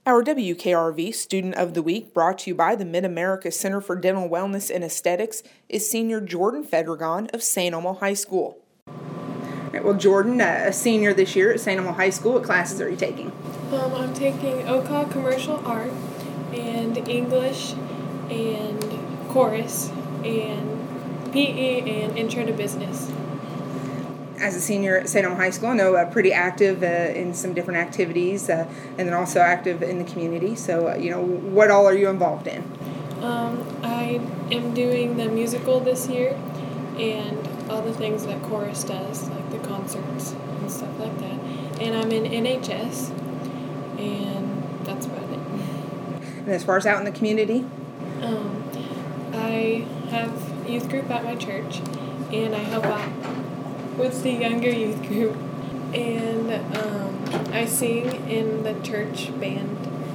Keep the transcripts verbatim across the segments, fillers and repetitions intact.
Our W K R V Student of the Week, brought to you by the Mid-America Center for Dental Wellness and Aesthetics, is senior Jordan Fedregon of Saint Elmo High School. All right, well, Jordan, uh, a senior this year at Saint Elmo High School, what classes are you taking? Um, I'm taking O C A Commercial Art and English and Chorus and P E and Intro to Business. As a senior at Saint Elmo High School, I know uh, pretty active uh, in some different activities uh, and then also active in the community. So, uh, you know, what all are you involved in? Um, I am doing the musical this year and all the things that Chorus does, like the concerts and stuff like that. And I'm in N H S, and that's about it. And as far as out in the community? Um, I have youth group at my church, and I help out with the younger youth group, and um, I sing in the church band.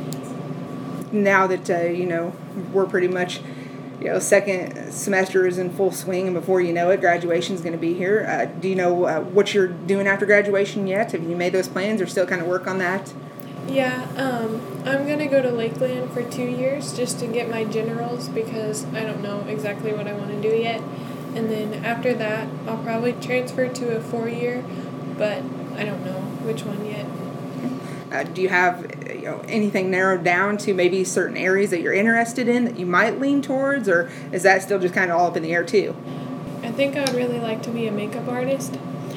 Now that, uh, you know, we're pretty much, you know, second semester is in full swing, and before you know it, graduation's going to be here. Uh, do you know uh, what you're doing after graduation yet? Have you made those plans or still kind of work on that? Yeah, um, I'm going to go to Lakeland for two years just to get my generals because I don't know exactly what I want to do yet. And then after that, I'll probably transfer to a four-year, but I don't know which one yet. Uh, do you have you know, anything narrowed down to maybe certain areas that you're interested in that you might lean towards, or is that still just kind of all up in the air too? I think I would really like to be a makeup artist,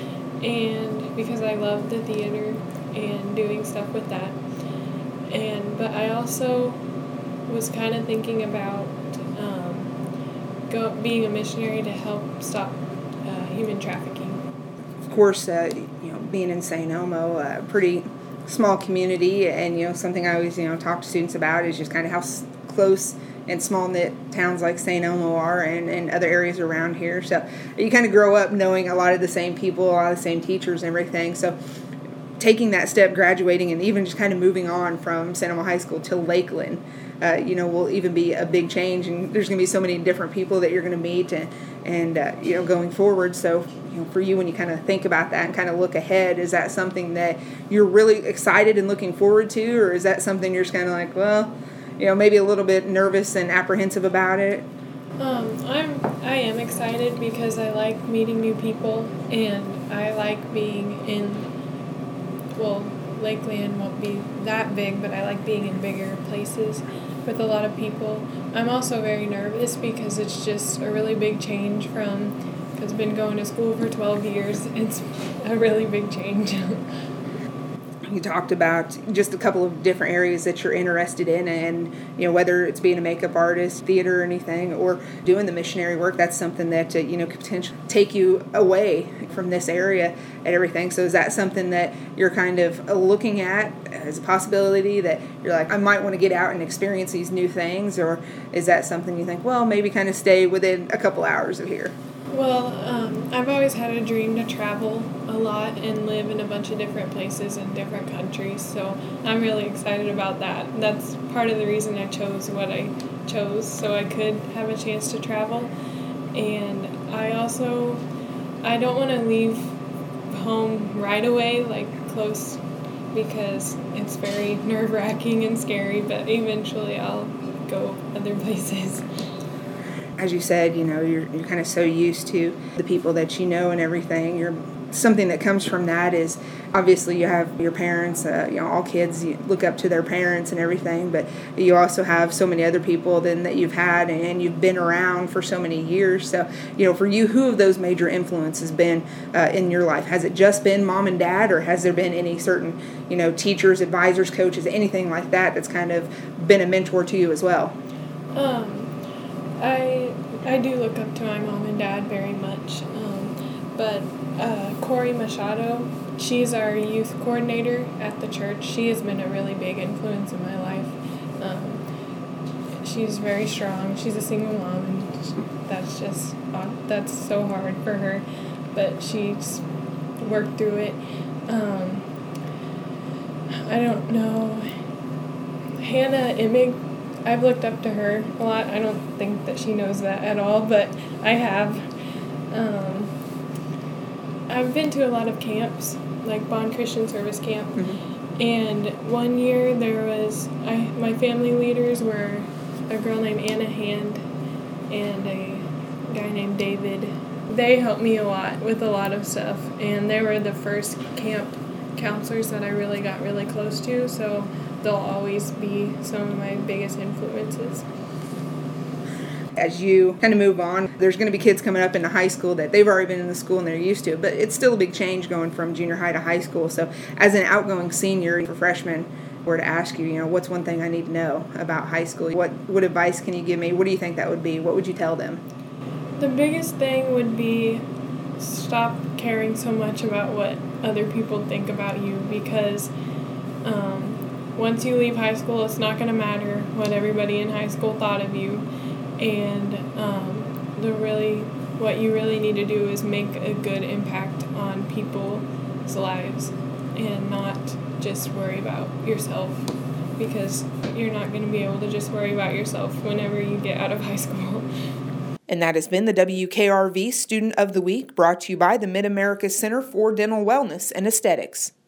and because I love the theater and doing stuff with that. And but I also was kind of thinking about um, Go, being a missionary to help stop uh, human trafficking. Of course, uh, you know, being in Saint Elmo, a uh, pretty small community, and you know, something I always you know talk to students about is just kind of how s- close and small knit towns like Saint Elmo are, and, and other areas around here. So you kind of grow up knowing a lot of the same people, a lot of the same teachers, and everything. So taking that step, graduating, and even just kind of moving on from Saint Elmo High School to Lakeland, uh, you know, will even be a big change. And there's going to be so many different people that you're going to meet, and, and uh, you know, going forward. So, you know, for you, when you kind of think about that and kind of look ahead, is that something that you're really excited and looking forward to, or is that something you're just kind of like, well, you know, maybe a little bit nervous and apprehensive about it? Um, I'm I am excited because I like meeting new people, and I like being in. Well, Lakeland won't be that big, but I like being in bigger places with a lot of people. I'm also very nervous because it's just a really big change from, because I've been going to school for twelve years. It's a really big change. You talked about just a couple of different areas that you're interested in, and you know, whether it's being a makeup artist, theater, or anything, or doing the missionary work. That's something that uh, you know could potentially take you away from this area and everything. So is that something that you're kind of looking at as a possibility, that you're like, I might want to get out and experience these new things, or is that something you think, well, maybe kind of stay within a couple hours of here? Well, um, I've always had a dream to travel a lot and live in a bunch of different places in different countries, so I'm really excited about that. That's part of the reason I chose what I chose, so I could have a chance to travel. And I also, I don't want to leave home right away, like close, because it's very nerve-wracking and scary, but eventually I'll go other places. As you said, you know, you're you're kind of so used to the people that you know and everything. You're something that comes from that is obviously you have your parents. Uh, you know, all kids you look up to their parents and everything, but you also have so many other people then that you've had and you've been around for so many years. So, you know, for you, who have those major influences been uh, in your life? Has it just been mom and dad, or has there been any certain, you know, teachers, advisors, coaches, anything like that that's kind of been a mentor to you as well? Um. I I do look up to my mom and dad very much, um, but uh, Corey Machado, she's our youth coordinator at the church. She has been a really big influence in my life. Um, she's very strong. She's a single mom, and that's just that's so hard for her, but she's worked through it. Um, I don't know. Hannah Immig. I've looked up to her a lot. I don't think that she knows that at all, but I have. Um, I've been to a lot of camps, like Bond Christian Service Camp, mm-hmm. and one year there was, I my family leaders were a girl named Anna Hand and a guy named David. They helped me a lot with a lot of stuff, and they were the first camp counselors that I really got really close to, so they'll always be some of my biggest influences. As you kind of move on, there's going to be kids coming up into high school that they've already been in the school and they're used to it, but it's still a big change going from junior high to high school. So as an outgoing senior for freshmen, were to ask you, you know, what's one thing I need to know about high school? What what advice can you give me? What do you think that would be? What would you tell them? The biggest thing would be stop caring so much about what other people think about you, because um, once you leave high school, it's not going to matter what everybody in high school thought of you. And um, the really, what you really need to do is make a good impact on people's lives and not just worry about yourself, because you're not going to be able to just worry about yourself whenever you get out of high school. And that has been the W K R V Student of the Week, brought to you by the Mid-America Center for Dental Wellness and Aesthetics.